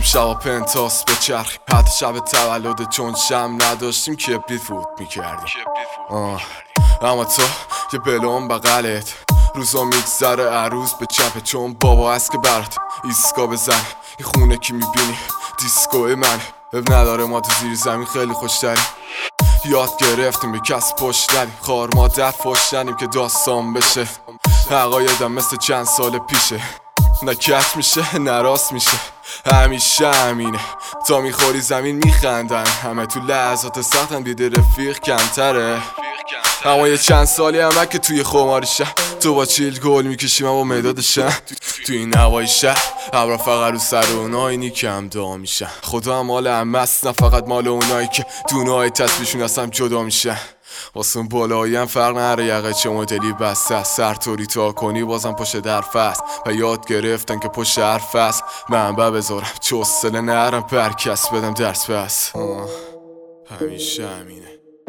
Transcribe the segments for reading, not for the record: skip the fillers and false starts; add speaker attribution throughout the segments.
Speaker 1: شبا پنتاس بچرخی حتی شب تولد چون شم نداشتیم کبریت فوت میکردیم اما تو یه بلون بغلت روزا میگذره عروس به چپه چون بابا هست که برات ایسکا بزن این خونه کی میبینی دیسکوی من اب نداره ما تو زیر زمین خیلی خوشتریم یاد گرفتیم به کس پشت ندیم خار مادر فش ندیم که داستان بشه عقایدم مثل چند سال پیشه نه کج میشه نه راست میشه همیشه همینه تا میخوری زمین میخندن همه تو لحظات سختن دیده رفیق کمتره اما یه چند سالی همه که توی خماریشم تو با چیل گل میکشیم و با مدادشم توی این هوای شهر ابرا فقط رو سر اونایی نیکم دا میشن خدا هم مال همه است نه فقط مال اونایی که دونهای تسبیشون هستم جدا میشن واسه اون بالایی هم فرق نره یقه چه مدلی بسته سر طوری تا کنی بازم پشت درف است و یاد گرفتن که پشت حرف است منبع بذارم چه حوصله نرم پرکس بدم درس بس همیشه همینه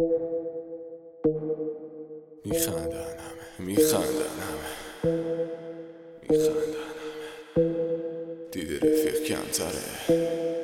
Speaker 1: میخندن همه دیده رفیق کمتره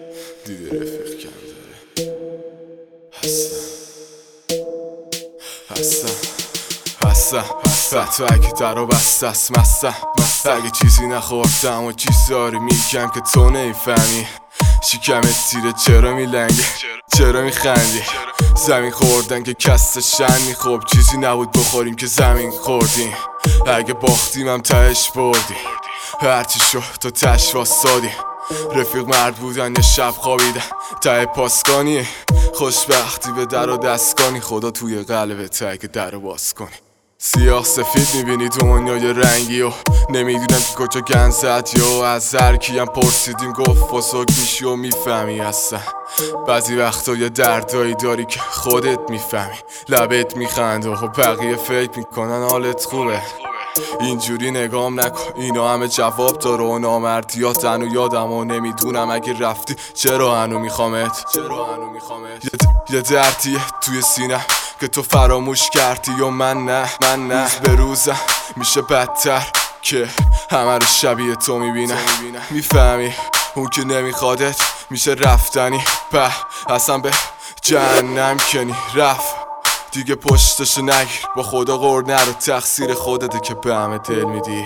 Speaker 1: هستم تو اگه در و بسته است مستم اگه چیزی نخوردم و چیزی داری میگم که تو نمیفهمی شکمت تیره چرا میلنگه چرا میخندی زمین خوردن که کست شنی خب چیزی نبود بخوریم که زمین خوردیم اگه باختیم هم تهش بردیم هرچی شد تو تش واسادیم رفیق مرد بودن یه شب خوابیدن ته پاسکانی خوشبختی به در و دستگانی خدا توی قلبت اگه در رو باز کنی سیاه سفید میبینی دنیای رنگی و نمیدونم که کجا گن زد یا از هر کیم پرسیدیم گفت فسوک میشی و میفهمی هستن بعضی وقتا یه دردایی داری که خودت میفهمی لبت میخنده و بقیه فکر میکنن حالت خوبه اینجوری نگام نکن اینا همه جواب داره و نامردیات هنو یادم و نمیدونم اگه رفتی چرا هنو میخوامت یه دردیه توی سینم که تو فراموش کردی و من نه روز به روزم میشه بدتر که همه رو شبیه تو میبینم میفهمی اون که نمیخوادت میشه رفتنی به اصلا به جهنم کنی رفت دیگه پشتشو نگیر با خدا غور نرو تقصیر خودته که به همه دل میدی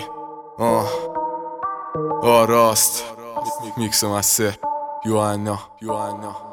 Speaker 1: راست میکس مستر یوانا